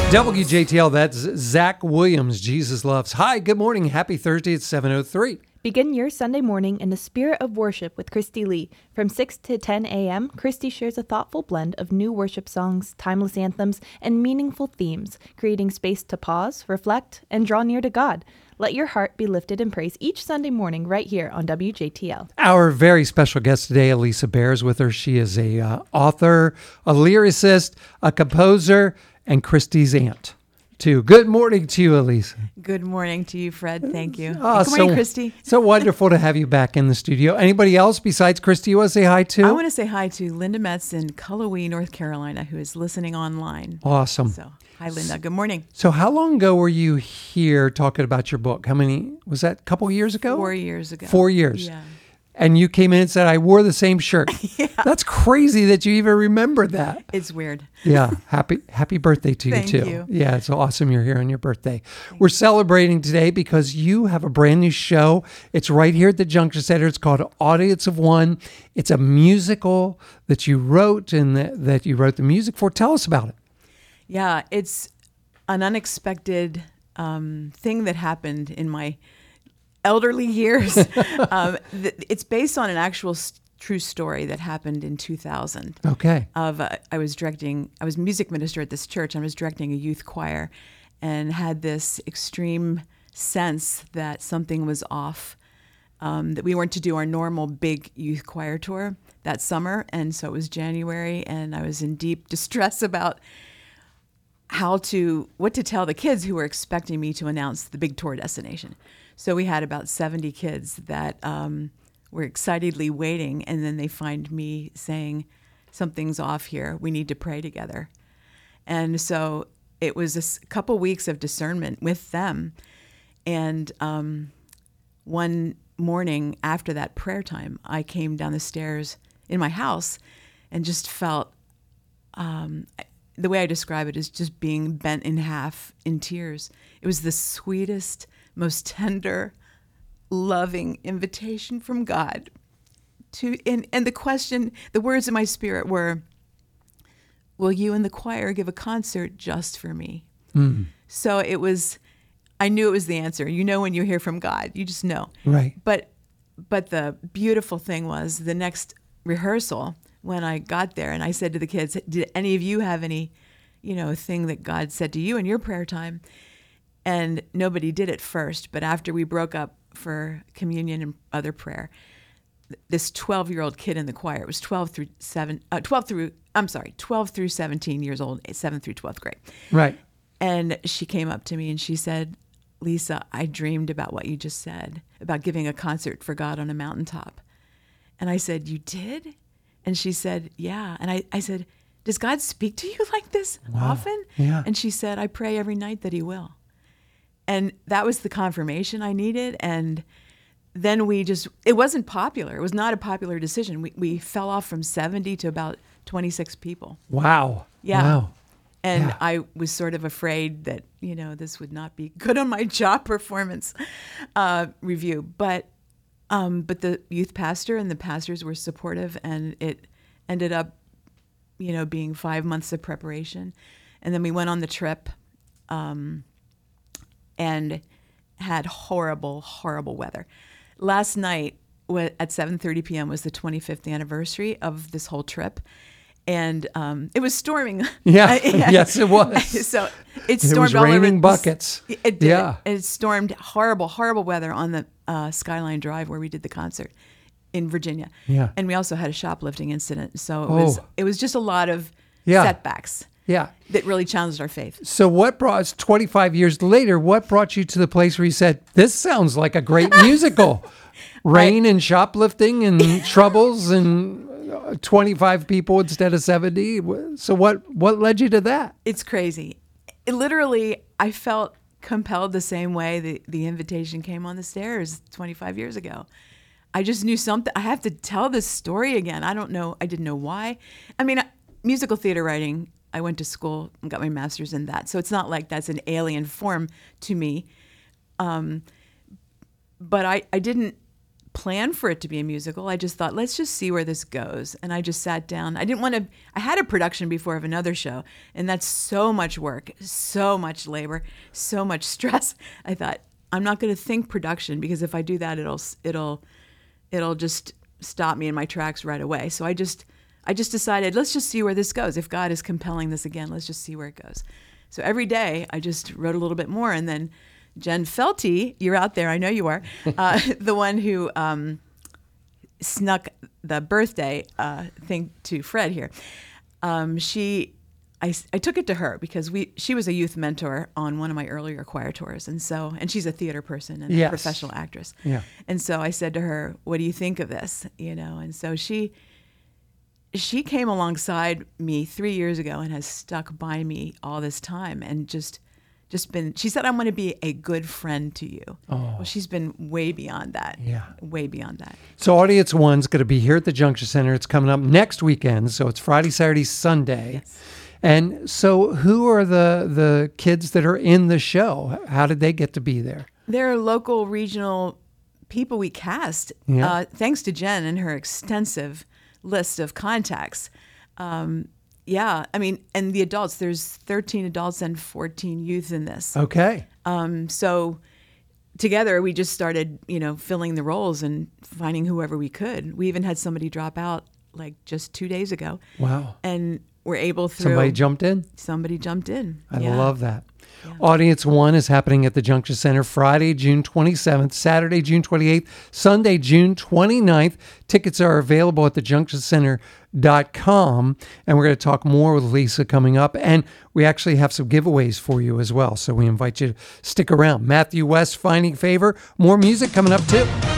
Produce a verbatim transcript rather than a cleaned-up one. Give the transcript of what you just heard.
W J T L, that's Zach Williams, Jesus Loves. Hi, good morning. Happy Thursday. It's seven oh three. Begin your Sunday morning in the spirit of worship with Christy Lee. From six to ten a.m., Christy shares a thoughtful blend of new worship songs, timeless anthems, and meaningful themes, creating space to pause, reflect, and draw near to God. Let your heart be lifted in praise each Sunday morning right here on W J T L. Our very special guest today, Elisa Bears, with her. She is a uh, author, a lyricist, a composer, and Christy's aunt, too. Good morning to you, Elisa. Good morning to you, Fred. Thank you. Oh, Good morning, so, Christy. So wonderful to have you back in the studio. Anybody else besides Christy you want to say hi to? I want to say hi to Linda Metz in Cullowhee, North Carolina, who is listening online. Awesome. So, hi, Linda. Good morning. So how long ago were you here talking about your book? How many, was that a couple years ago? Four years ago. Four years. Yeah. And you came in and said, I wore the same shirt. Yeah. That's crazy that you even remember that. It's weird. Yeah. Happy happy birthday to Thank you, too. you. Yeah, it's awesome you're here on your birthday. Thank We're celebrating today because you have a brand new show. It's right here at the Junction Center. It's called Audience of One. It's a musical that you wrote and that, that you wrote the music for. Tell us about it. Yeah, it's an unexpected um, thing that happened in my elderly years. um, th- it's based on an actual s- true story that happened in two thousand. Okay. Of uh, I was directing, I was music minister at this church. I was directing a youth choir, and had this extreme sense that something was off. Um, that we weren't to do our normal big youth choir tour that summer, and so it was January, and I was in deep distress about how to what to tell the kids who were expecting me to announce the big tour destination. So we had about seventy kids that um, were excitedly waiting, and then they find me saying, something's off here. We need to pray together. And so it was a s- couple weeks of discernment with them. And um, one morning after that prayer time, I came down the stairs in my house and just felt, um, the way I describe it is just being bent in half in tears. It was the sweetest, most tender, loving invitation from God to, and, and the question, the words in my spirit were, will you and the choir give a concert just for me? Mm. So it was, I knew it was the answer. You know when you hear from God, you just know. Right. But, but the beautiful thing was the next rehearsal, when I got there and I said to the kids, did any of you have any, you know, thing that God said to you in your prayer time? And nobody did at first, but after we broke up for communion and other prayer, this twelve-year-old kid in the choir, it was twelve through seven, uh, twelve through, I'm sorry, twelve through seventeen years old, seventh through twelfth grade. Right. And she came up to me and she said, Lisa, I dreamed about what you just said, about giving a concert for God on a mountaintop. And I said, you did? And she said, yeah. And I, I said, does God speak to you like this Wow. often? Yeah. And she said, I pray every night that he will. And that was the confirmation I needed. And then we just, it wasn't popular. It was not a popular decision. We we fell off from seventy to about twenty-six people. Wow. Yeah. Wow. And Yeah. I was sort of afraid that, you know, this would not be good on my job performance uh, review. But um, but the youth pastor and the pastors were supportive, and it ended up, you know, being five months of preparation. And then we went on the trip um, and had horrible, horrible weather. Last night wa- at seven thirty p.m. was the twenty-fifth anniversary of this whole trip. And um, it was storming. Yeah. Yes, it was. So it It stormed was all over raining the- buckets. It did. Yeah. It stormed horrible, horrible weather on the uh, Skyline Drive where we did the concert in Virginia. Yeah. And we also had a shoplifting incident. So it was Oh. it was just a lot of Yeah. setbacks Yeah. that really challenged our faith. So what brought us twenty-five years later, what brought you to the place where you said, this sounds like a great musical? Rain and shoplifting and troubles and uh, twenty-five people instead of seventy. So what, what led you to that? It's crazy. It literally, I felt compelled the same way the, the invitation came on the stairs twenty-five years ago. I just knew something. I have to tell this story again. I don't know. I didn't know why. I mean, musical theater writing, I went to school and got my master's in that. So it's not like that's an alien form to me. Um, but I, I didn't plan for it to be a musical. I just thought, let's just see where this goes. And I just sat down. I didn't want to, I had a production before of another show, and that's so much work, so much labor, so much stress. I thought, I'm not going to think production, because if I do that, it'll, it'll, it'll just stop me in my tracks right away. So I just, I just decided, let's just see where this goes. If God is compelling this again, let's just see where it goes. So every day I just wrote a little bit more, and then Jen Felty, you're out there, I know you are, uh, the one who um, snuck the birthday uh, thing to Fred here. Um, she, I, I took it to her because we she was a youth mentor on one of my earlier choir tours, and so and she's a theater person and Yes. a professional actress. Yeah. And so I said to her, "What do you think of this?" You know, and so she she came alongside me three years ago and has stuck by me all this time, and just. Just been, she said, I want to be a good friend to you. Oh. Well, she's been way beyond that. Yeah. Way beyond that. So Audience One's going to be here at the Junction Center. It's coming up next weekend. So it's Friday, Saturday, Sunday. Yes. And so who are the, the kids that are in the show? How did they get to be there? There are local, regional people we cast, Yeah. uh, thanks to Jen and her extensive list of contacts. Um, yeah, I mean, and the adults, there's thirteen adults and fourteen youth in this. Okay. Um, so together we just started, you know, filling the roles and finding whoever we could. We even had somebody drop out like just two days ago. Wow. And we're able through. Somebody jumped in? Somebody jumped in. I Yeah. love that. Yeah. Audience One is happening at the Junction Center Friday, June twenty-seventh, Saturday, June twenty-eighth, Sunday, June twenty-ninth. Tickets are available at the junction center dot com, and we're going to talk more with Lisa coming up, and we actually have some giveaways for you as well, so we invite you to stick around. Matthew West, Finding Favor. More music coming up too.